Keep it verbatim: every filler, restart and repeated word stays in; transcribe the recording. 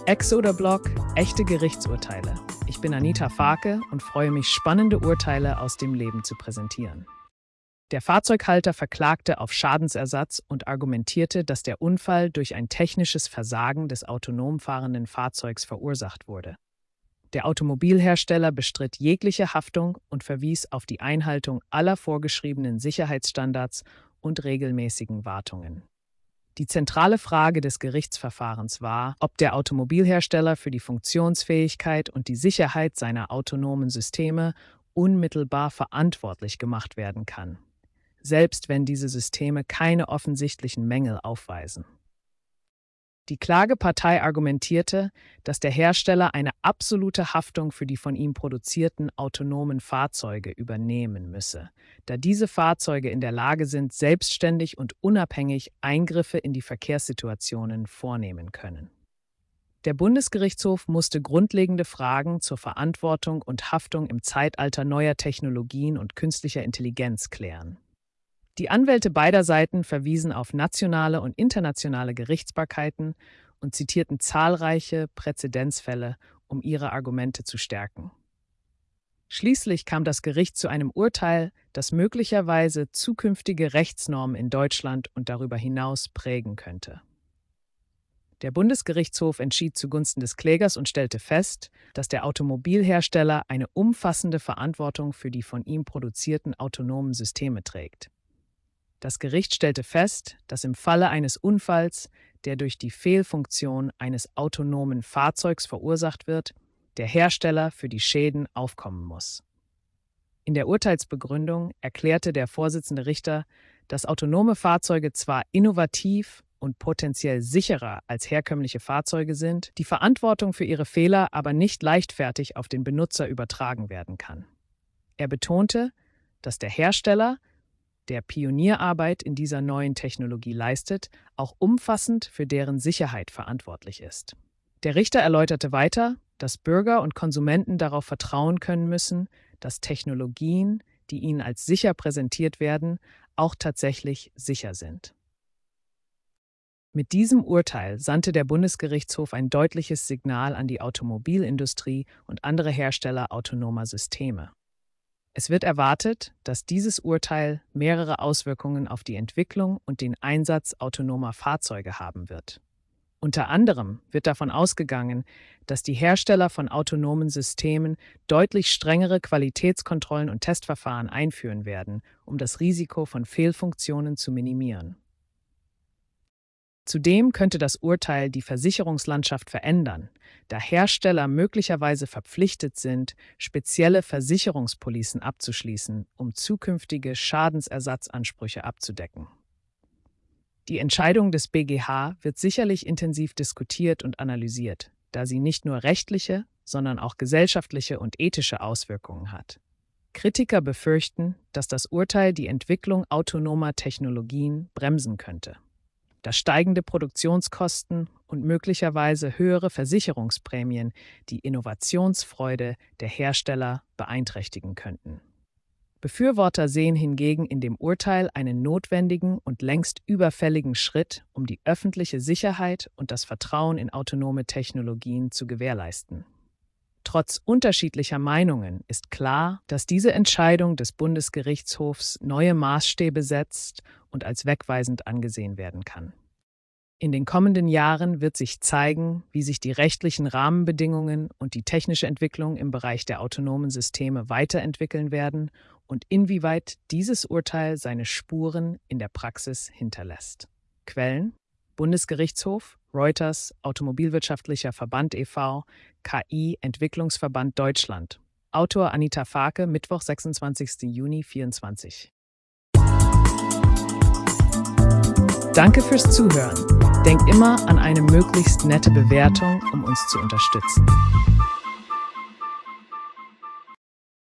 Exoder-Blog – Echte Gerichtsurteile. Ich bin Anita Farke und freue mich, spannende Urteile aus dem Leben zu präsentieren. Der Fahrzeughalter verklagte auf Schadensersatz und argumentierte, dass der Unfall durch ein technisches Versagen des autonom fahrenden Fahrzeugs verursacht wurde. Der Automobilhersteller bestritt jegliche Haftung und verwies auf die Einhaltung aller vorgeschriebenen Sicherheitsstandards und regelmäßigen Wartungen. Die zentrale Frage des Gerichtsverfahrens war, ob der Automobilhersteller für die Funktionsfähigkeit und die Sicherheit seiner autonomen Systeme unmittelbar verantwortlich gemacht werden kann, selbst wenn diese Systeme keine offensichtlichen Mängel aufweisen. Die Klagepartei argumentierte, dass der Hersteller eine absolute Haftung für die von ihm produzierten autonomen Fahrzeuge übernehmen müsse, da diese Fahrzeuge in der Lage sind, selbstständig und unabhängig Eingriffe in die Verkehrssituationen vornehmen können. Der Bundesgerichtshof musste grundlegende Fragen zur Verantwortung und Haftung im Zeitalter neuer Technologien und künstlicher Intelligenz klären. Die Anwälte beider Seiten verwiesen auf nationale und internationale Gerichtsbarkeiten und zitierten zahlreiche Präzedenzfälle, um ihre Argumente zu stärken. Schließlich kam das Gericht zu einem Urteil, das möglicherweise zukünftige Rechtsnormen in Deutschland und darüber hinaus prägen könnte. Der Bundesgerichtshof entschied zugunsten des Klägers und stellte fest, dass der Automobilhersteller eine umfassende Verantwortung für die von ihm produzierten autonomen Systeme trägt. Das Gericht stellte fest, dass im Falle eines Unfalls, der durch die Fehlfunktion eines autonomen Fahrzeugs verursacht wird, der Hersteller für die Schäden aufkommen muss. In der Urteilsbegründung erklärte der Vorsitzende Richter, dass autonome Fahrzeuge zwar innovativ und potenziell sicherer als herkömmliche Fahrzeuge sind, die Verantwortung für ihre Fehler aber nicht leichtfertig auf den Benutzer übertragen werden kann. Er betonte, dass der Hersteller, der Pionierarbeit in dieser neuen Technologie leistet, auch umfassend für deren Sicherheit verantwortlich ist. Der Richter erläuterte weiter, dass Bürger und Konsumenten darauf vertrauen können müssen, dass Technologien, die ihnen als sicher präsentiert werden, auch tatsächlich sicher sind. Mit diesem Urteil sandte der Bundesgerichtshof ein deutliches Signal an die Automobilindustrie und andere Hersteller autonomer Systeme. Es wird erwartet, dass dieses Urteil mehrere Auswirkungen auf die Entwicklung und den Einsatz autonomer Fahrzeuge haben wird. Unter anderem wird davon ausgegangen, dass die Hersteller von autonomen Systemen deutlich strengere Qualitätskontrollen und Testverfahren einführen werden, um das Risiko von Fehlfunktionen zu minimieren. Zudem könnte das Urteil die Versicherungslandschaft verändern, da Hersteller möglicherweise verpflichtet sind, spezielle Versicherungspolicen abzuschließen, um zukünftige Schadensersatzansprüche abzudecken. Die Entscheidung des B G H wird sicherlich intensiv diskutiert und analysiert, da sie nicht nur rechtliche, sondern auch gesellschaftliche und ethische Auswirkungen hat. Kritiker befürchten, dass das Urteil die Entwicklung autonomer Technologien bremsen könnte, dass steigende Produktionskosten und möglicherweise höhere Versicherungsprämien die Innovationsfreude der Hersteller beeinträchtigen könnten. Befürworter sehen hingegen in dem Urteil einen notwendigen und längst überfälligen Schritt, um die öffentliche Sicherheit und das Vertrauen in autonome Technologien zu gewährleisten. Trotz unterschiedlicher Meinungen ist klar, dass diese Entscheidung des Bundesgerichtshofs neue Maßstäbe setzt und als wegweisend angesehen werden kann. In den kommenden Jahren wird sich zeigen, wie sich die rechtlichen Rahmenbedingungen und die technische Entwicklung im Bereich der autonomen Systeme weiterentwickeln werden und inwieweit dieses Urteil seine Spuren in der Praxis hinterlässt. Quellen: Bundesgerichtshof, Reuters, Automobilwirtschaftlicher Verband e V, K I Entwicklungsverband Deutschland. Autor Anita Farke, Mittwoch, sechsundzwanzigster Juni vierundzwanzig. Danke fürs Zuhören. Denk immer an eine möglichst nette Bewertung, um uns zu unterstützen.